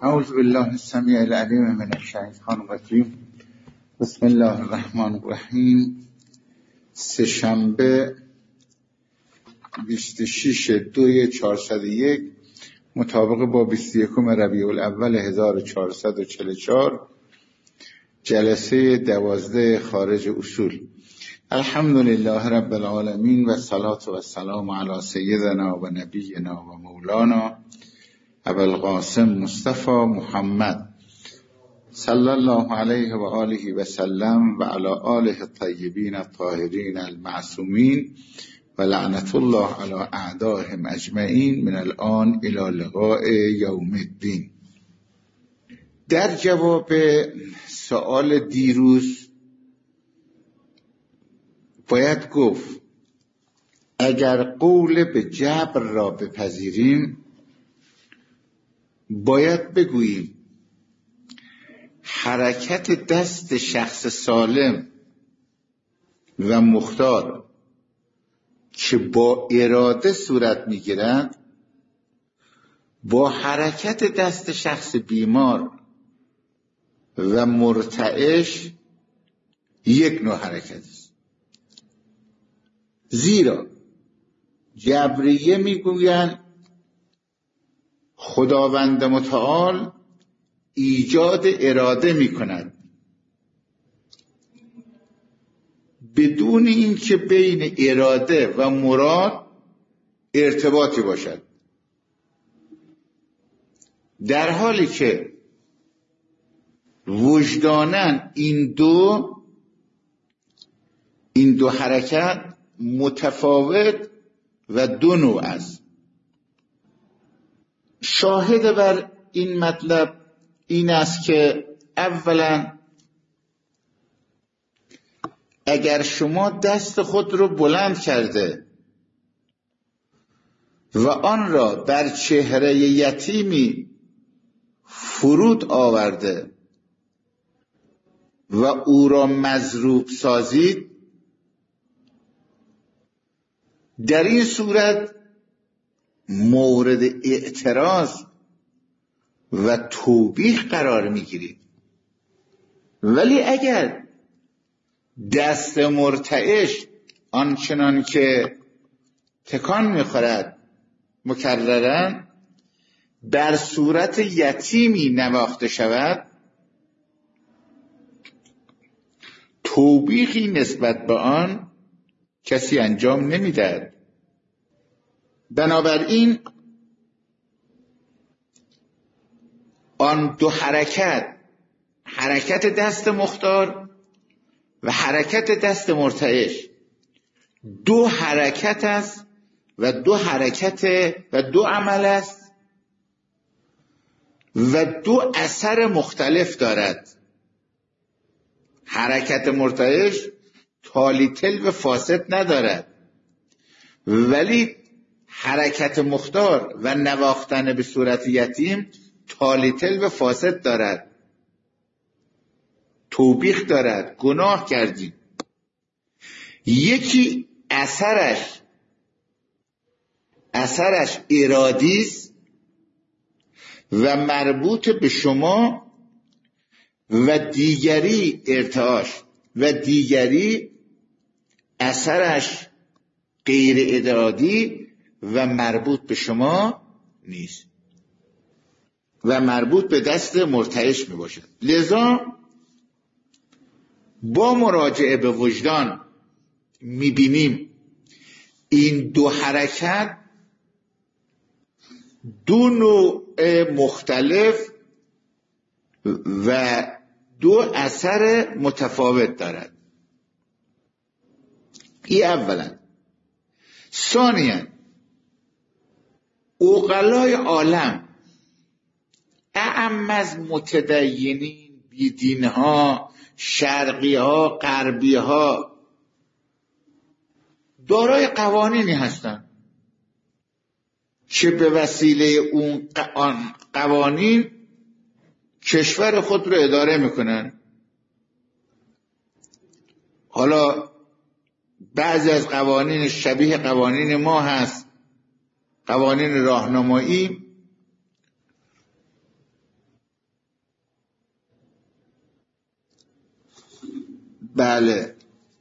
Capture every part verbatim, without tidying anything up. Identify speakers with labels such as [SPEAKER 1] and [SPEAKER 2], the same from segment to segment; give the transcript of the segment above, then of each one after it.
[SPEAKER 1] اعوذ بالله السمیع العلیم من الشیطان الرجیم. بسم الله الرحمن الرحیم. سه‌شنبه بیست و شش دو چهارصد و یک مطابق با بیست و یکم ربیع الاول هزار و چهارصد و چهل و چهار، جلسه دوازده خارج اصول. الحمدلله رب العالمین و صلات و سلام علی سیدنا و نبینا و مولانا ابوالقاسم مصطفی محمد صلی الله علیه و آله و سلم و علی آله الطیبین الطاهرین المعصومین و لعنت الله علی اعدائهم اجمعین من الان الی لقاء یوم الدین. در جواب سوال دیروز باید گفت اگر قول به جبر را بپذیریم باید بگوییم حرکت دست شخص سالم و مختار که با اراده صورت میگیرند با حرکت دست شخص بیمار و مرتعش یک نوع حرکت است. زیرا جبریه میگویند خداوند متعال ایجاد اراده می کند بدون اینکه بین اراده و مراد ارتباطی باشد، در حالی که وجداناً این دو این دو حرکت متفاوت و دو نوع است. شاهد بر این مطلب این است که اولا اگر شما دست خود رو بلند کرده و آن را بر چهره یتیمی فرود آورده و او را مضروب سازید، در این صورت مورد اعتراض و توبیخ قرار میگیرید. ولی اگر دست مرتعش آنچنان که تکان میخورد مکررن بر صورت یتیمی نواخته شود، توبیخی نسبت به آن کسی انجام نمیدهد. بنابراین آن دو حرکت، حرکت دست مختار و حرکت دست مرتعش، دو حرکت است و دو حرکت و دو عمل است و دو اثر مختلف دارد. حرکت مرتعش تالیتل و فاسد ندارد، ولی حرکت مختار و نواختن به صورت یتیم تالیتل و فاسد دارد، توبیخ دارد، گناه کردی. یکی اثرش اثرش ارادی است و مربوط به شما و دیگری ارتعاش و دیگری اثرش غیر ارادی و مربوط به شما نیست و مربوط به دست مرتعش می باشد. لذا با مراجعه به وجدان می بینیم این دو حرکت دو نوع مختلف و دو اثر متفاوت دارد. این اولا. ثانیاً عقلای عالم اعم از متدینین، بیدینها، شرقیها، غربیها دارای قوانینی هستند که به وسیله اون قوانین کشور خود رو اداره میکنن. حالا بعضی از قوانین شبیه قوانین ما هست، قوانین راهنمایی بله.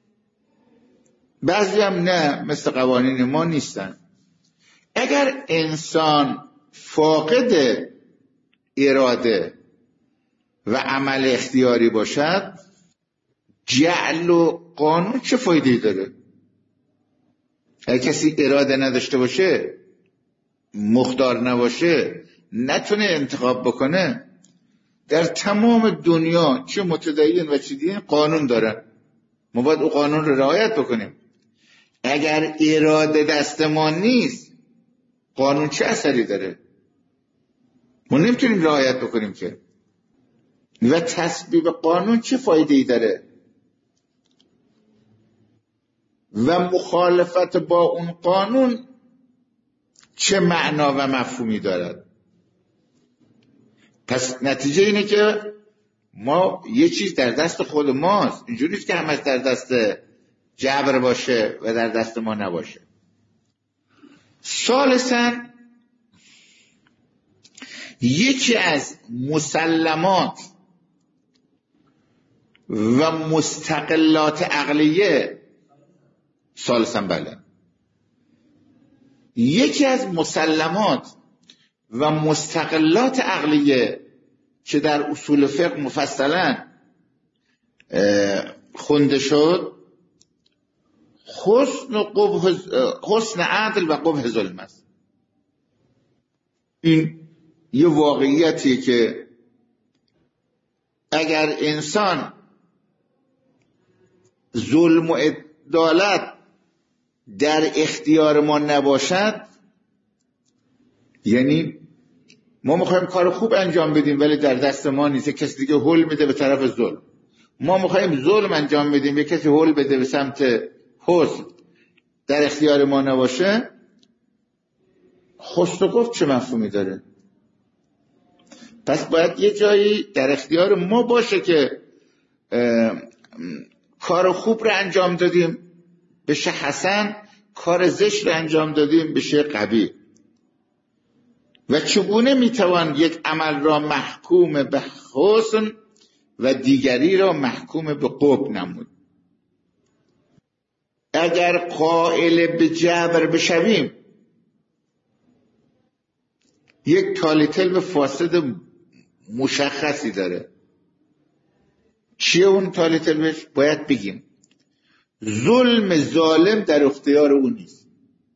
[SPEAKER 1] بعضی هم نه، مثل قوانین ما نیستن. اگر انسان فاقد اراده و عمل اختیاری باشد، جعل و قانون چه فایده‌ای داره؟ اگر کسی اراده نداشته باشه، مختار نباشه، نتونه انتخاب بکنه، در تمام دنیا چه متدین و چه دین قانون دارن، ما باید اون قانون رو رعایت بکنیم. اگر اراده دست ما نیست، قانون چه اثری داره؟ ما نمیتونیم رعایت بکنیم که. و تصویب قانون چه فایده ای داره؟ و مخالفت با اون قانون چه معنا و مفهومی دارد؟ پس نتیجه اینه که ما یه چیز در دست خود ماست، اینجوری نیست که همش در دست جبر باشه و در دست ما نباشه. ثالثاً، یکی از مسلمات و مستقلات عقلیه ثالثاً بله یکی از مسلمات و مستقلات عقلیه که در اصول فقه مفصلاً خونده شد، حسن و قبح، حسن عدل و قبح ظلم است. این یه واقعیتیه که اگر انسان ظلم و عدالت در اختیار ما نباشد، یعنی ما میخوایم کار خوب انجام بدیم ولی در دست ما نیست، کسی دیگه هول میده به طرف ظلم. ما میخوایم ظلم انجام بدیم، یک کسی هول بده به سمت حسن، در اختیار ما نباشه، حسن و قبح چه مفهومی داره؟ پس باید یه جایی در اختیار ما باشه که کار خوب رو انجام دادیم بشه حسن، کار زشت رو انجام دادیم بشه قبیح. و چگونه میتوان یک عمل را محکوم به حسن و دیگری را محکوم به قبح نمود؟ اگر قائل به جبر بشویم، یک تالیتل فاسد مشخصی داره. چیه اون تالیتلش؟ باید بگیم ظلم ظالم در اختیار اون نیست.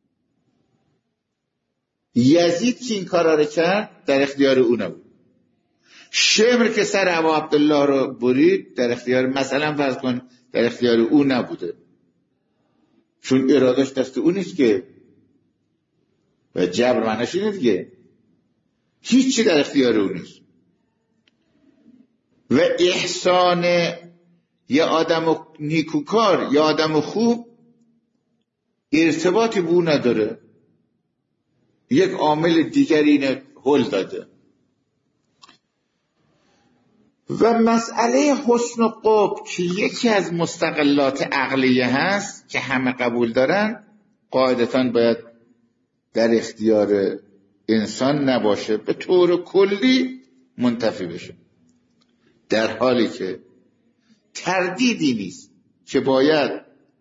[SPEAKER 1] یزید که این کارا رو کرد در اختیار او نبود. شمر که سر ابا عبدالله رو برید در اختیار، مثلا فرض کن در اختیار او نبوده، چون ارادش دست او نیست که. و جبر معنیش اینه دیگه، هیچی در اختیار او نیست. و احسان یه آدم نیکوکار یا آدم خوب ارتباطی به او نداره، یک عامل دیگری اینه هل داده. و مسئله حسن و قبح که یکی از مستقلات عقلیه هست که همه قبول دارن، قاعدتاً باید در اختیار انسان نباشه، به طور کلی منتفی بشه، در حالی که تردیدی نیست که باید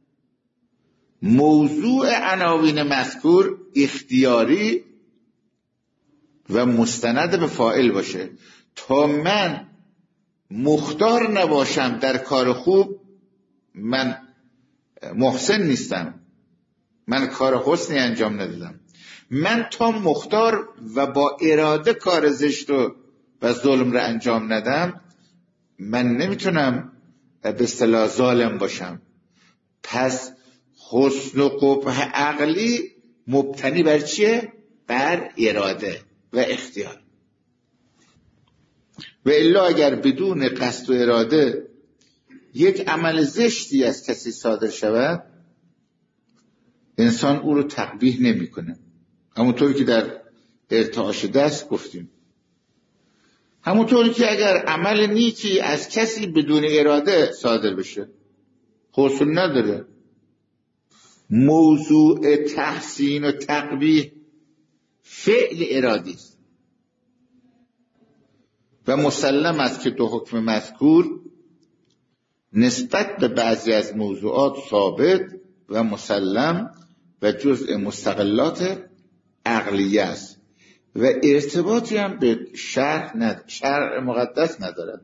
[SPEAKER 1] موضوع عناوین مذکور اختیاری و مستند به فاعل باشه. تا من مختار نباشم در کار خوب، من محسن نیستم، من کار حسنی انجام ندادم. من تا مختار و با اراده کار زشت و و ظلم را انجام ندم، من نمیتونم به اصطلاح ظالم باشم. پس حسن و قبح عقلی مبتنی بر چیه؟ بر اراده و اختیار. و الا اگر بدون قصد و اراده یک عمل زشتی از کسی صادر شود، انسان او رو تقبیح نمی کنه، همونطوری که در ارتعاش دست گفتیم. همونطوری که اگر عمل نیکی از کسی بدون اراده صادر بشه، حسن نداره. موضوع تحسین و تقبیح فعل ارادی است و مسلم است که دو حکم مذکور نسبت به بعضی از موضوعات ثابت و مسلم و جزء مستقلات عقلیه است و ارتباطی هم به شرع ند... شرع مقدس ندارد.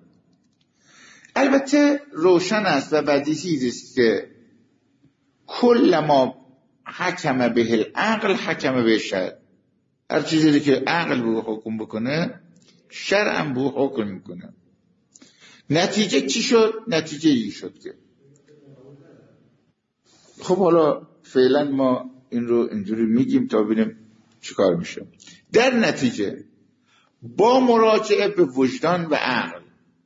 [SPEAKER 1] البته روشن است و بدیهی است که کل ما حکم به العقل حکم به شرع. هر چیزی که عقل به حکم بکنه شرع هم به حکم میکنه. نتیجه چی شد؟ نتیجه این شد که خب حالا فعلا ما این رو اینجوری میگیم تا ببینیم چیکار میشه. در نتیجه با مراجعه به وجدان و عقل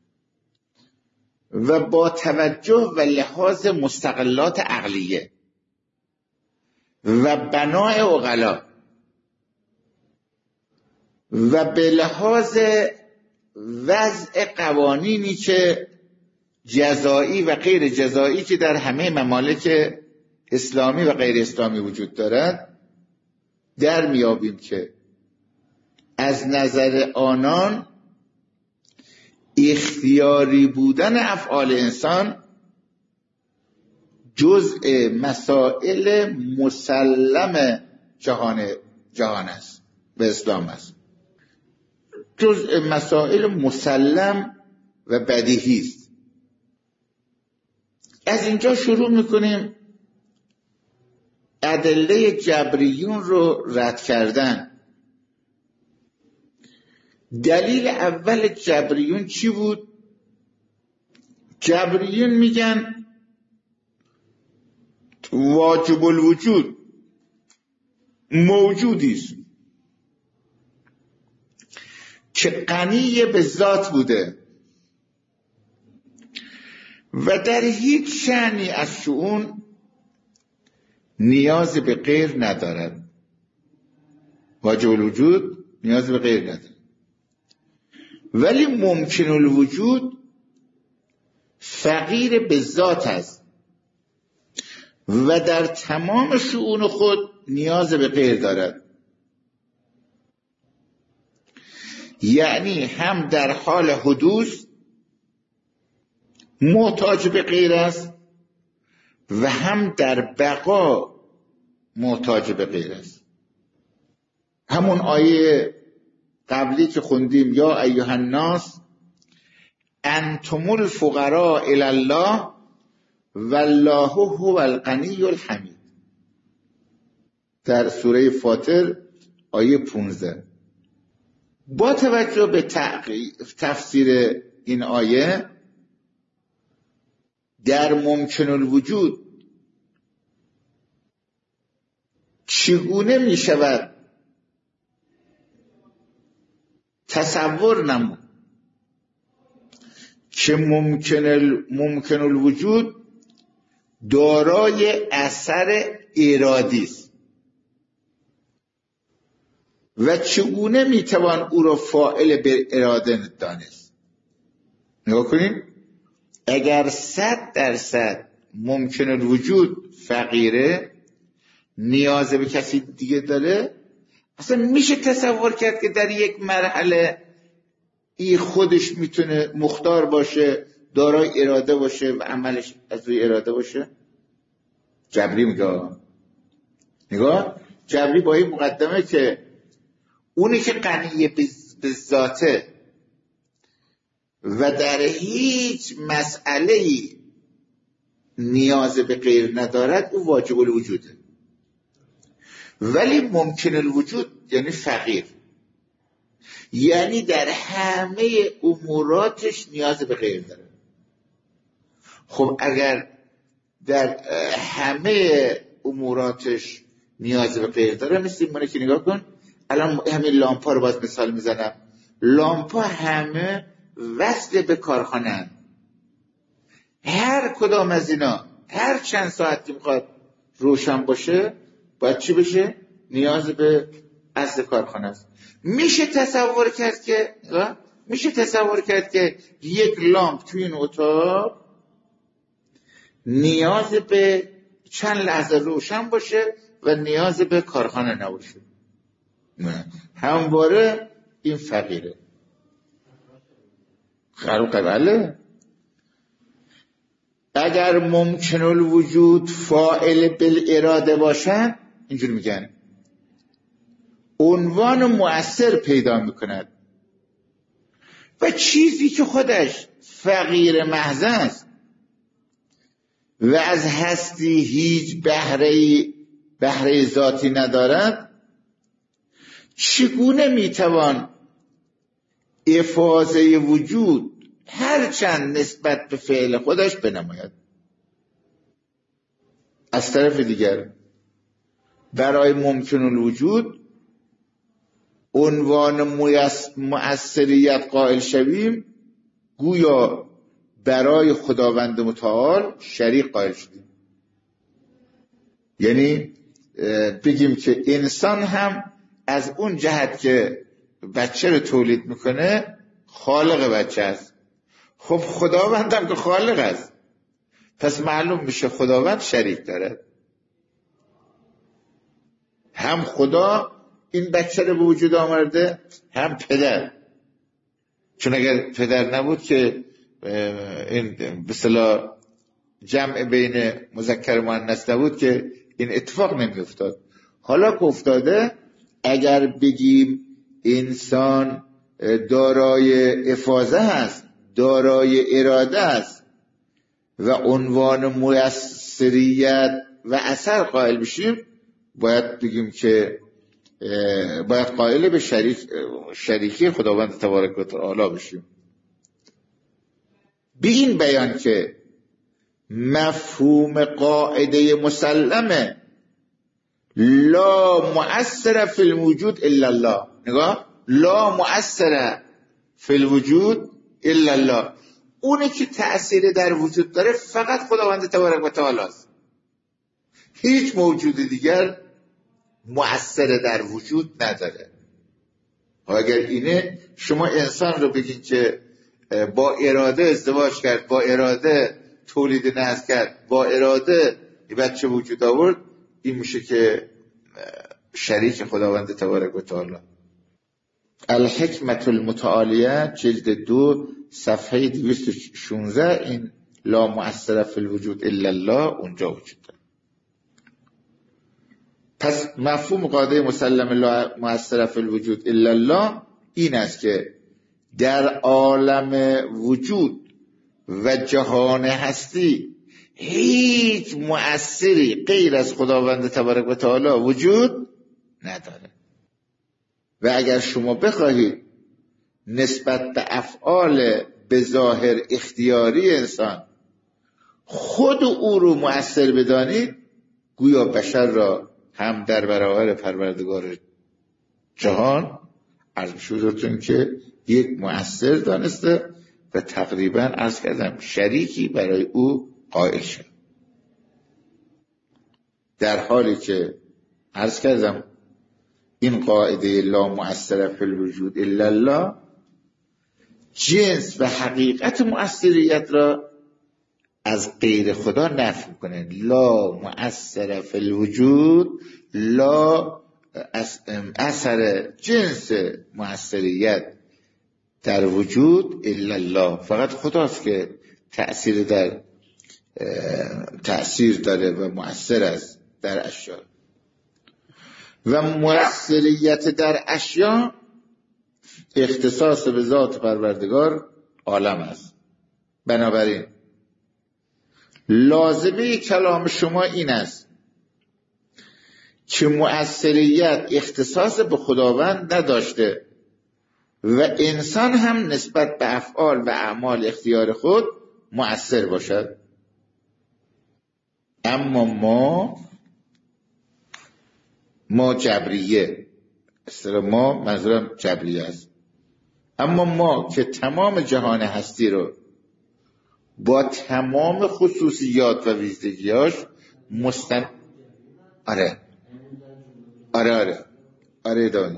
[SPEAKER 1] و با توجه و لحاظ مستقلات عقلیه و بنای عقلا و به لحاظ وضع قوانینی که جزایی و غیر جزایی که در همه ممالک اسلامی و غیر اسلامی وجود دارد، در میابیم که از نظر آنان اختیاری بودن افعال انسان جزء مسائل مسلم جهان جهان است و اسلام است. جزء مسائل مسلم و بدیهی است. از اینجا شروع میکنیم ادله جبریون رو رد کردن. دلیل اول جبریون چی بود؟ جبریون میگن واجب الوجود موجودی است که غنی به ذات بوده و در هیچ شأنی از شؤون نیاز به غیر ندارد. واجب الوجود نیاز به غیر ندارد، ولی ممکن الوجود فقیر به ذات است و در تمام شؤون خود نیاز به غیر دارد. یعنی هم در حال حدوث محتاج به غیر است و هم در بقا محتاج به غیر است. همون آیه قبلی که خوندیم یا ایها الناس انتم الفقراء الی الله والله هو الغنی الحمید، در سوره فاطر آیه پانزده. با توجه به تفسیر این آیه در ممکن الوجود چگونه می شود تصور نمود که ممکن, ال... ممکن الوجود دارای اثر ارادی است و چگونه میتوان او را فاعل به اراده دانست. نگاه کنید، اگر صد درصد ممکن الوجود فقیره، نیاز به کسی دیگه داره، اصلا میشه تصور کرد که در یک مرحله ای خودش میتونه مختار باشه، دارای اراده باشه و عملش از روی اراده باشه؟ جبری میگه، نگاه جبری با این مقدمه که اونی که غنی به ذاته و در هیچ مسئله‌ای نیاز به غیر ندارد، او واجب الوجوده، ولی ممکن الوجود یعنی فقیر، یعنی در همه اموراتش نیاز به غیر داره. خب اگر در همه اموراتش نیاز به غیر داره، مثل این که نگاه کن الان همین لامپا رو باز مثال میزنم. لامپا همه وصل به کارخانه هست. هر کدام از اینا هر چند ساعت که میخواد روشن باشه باید چی بشه؟ نیاز به اصل کارخانه است. میشه تصور کرد که میشه تصور کرد که یک لامپ توی این اتاق نیاز به چند لحظه روشن باشه و نیاز به کارخانه نباشه؟ نه، همواره این فقیره. خلق بله. اگر ممکن الوجود فاعل بالاراده باشن، اینجور میگن عنوان مؤثر پیدا میکند و چیزی که خودش فقیر محض است و از هستی هیچ بهره بهره ذاتی ندارد، چگونه میتوان افاضه وجود هرچند نسبت به فعل خودش بنماید؟ از طرف دیگر برای ممکن الوجود عنوان مؤثریت قائل شویم، گویا برای خداوند متعال شریک قائل شدیم. یعنی بگیم که انسان هم از اون جهت که بچه رو تولید میکنه خالق بچه است. خب خداوند هم که خالق است، پس معلوم میشه خداوند شریک داره. هم خدا این بچه رو به وجود آورده، هم پدر. چون اگر پدر نبود که این به اصطلاح جمع بین مذکر و مؤنث نبود که این اتفاق نمی افتاد. حالا که افتاده، اگر بگیم انسان دارای افاضه هست، دارای اراده است و عنوان مؤثریت و اثر قائل بشیم، باید بگیم که باید قائل به شریک شریکی خداوند تبارک و تعالی بشیم. به این بیان که مفهوم قاعده مسلمه لا مؤثر فی الوجود الا الله، نگاه، لا مؤثر فی الوجود الا الله، اونی که تأثیر در وجود داره فقط خداوند تبارک و تعالی است. هیچ موجود دیگر مؤثر در وجود نداره. اگر اینه شما انسان رو بگین که با اراده ازدواج کرد، با اراده تولید نسل کرد، با اراده بچه وجود آورد، این میشه که شریک خداوند تبارک و تعالی. الحکمت المتعالیه جلد دو صفحه دویست و شانزده، این لا مؤثر فی الوجود الا الله اونجا وجود داره. پس مفهوم قاعده مسلم لا مؤثر فی الوجود الا الله این است که در عالم وجود و جهان هستی هیچ مؤثری غیر از خداوند تبارک و تعالی وجود نداره. و اگر شما بخواهید نسبت به افعال به ظاهر اختیاری انسان خود او رو مؤثر بدانید، گویا بشر را هم در برابر پروردگار جهان عرض شدتون که یک مؤثر دانسته و تقریبا عرض کردم شریکی برای او قائل شد، در حالی که عرض کردم این قاعده لا مؤثر فی الوجود الا الله جنس و حقیقت مؤثریت را از غیر خدا نفی میکنه. لا مؤثر فی الوجود، لا اثر جنس مؤثریت در وجود الا الله، فقط خداست که تأثیر در تأثیر داره و مؤثر است در اشیاء. و مؤثریت در اشیاء اختصاص به ذات پروردگار عالم است. بنابراین لازمه کلام شما این است که مؤثریت اختصاص به خداوند نداشته و انسان هم نسبت به افعال و اعمال اختیار خود مؤثر باشد. اما ما ما جبریه، اصطلاح ما منظورم جبریه است، اما ما که تمام جهان هستی رو با تمام خصوصیات و ویژگیاش مستن آره آره آره آره دانی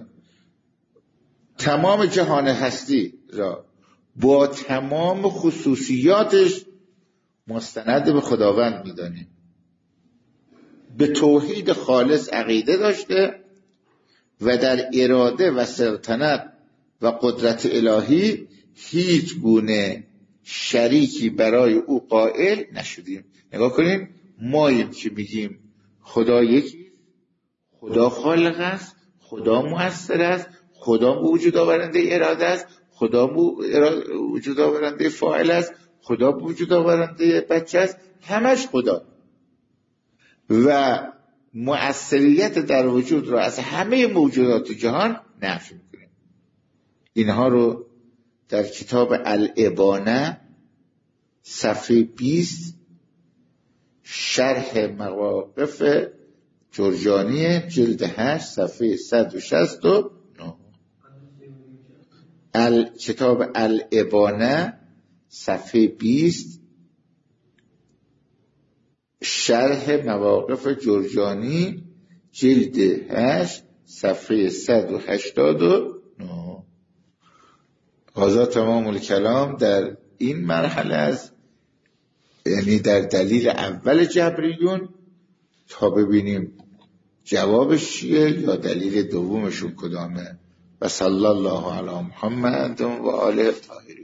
[SPEAKER 1] تمام جهان هستی را با تمام خصوصیاتش مستند به خداوند میدانیم. به توحید خالص عقیده داشته و در اراده و سلطنت و قدرت الهی هیچ گونه شریکی برای او قائل نشدیم. نگاه کنین، ماییم که میگیم خدا یکی، خدا خالق است، خدا مؤثر است، خدا وجود آورنده اراده است، خدا وجود آورنده فاعل است، خدا وجود آورنده بچه است، همش خدا. و مؤثریت در وجود را از همه موجودات جهان نفی میکنیم. اینها رو در کتاب الابانه صفحه بیست شرح مواقف جرجانی جلد هشت صفحه صد و شصت و نه. ال... کتاب الابانه صفحه بیست شرح مواقف جرجانی جلد هشت صفحه صد و هشتاد و نه. هذا تمام الکلام در این مرحله از، یعنی در دلیل اول جبریون، تا ببینیم جوابش چیه یا دلیل دومشون کدامه. و صلی الله علی محمد و آله الطاهرین.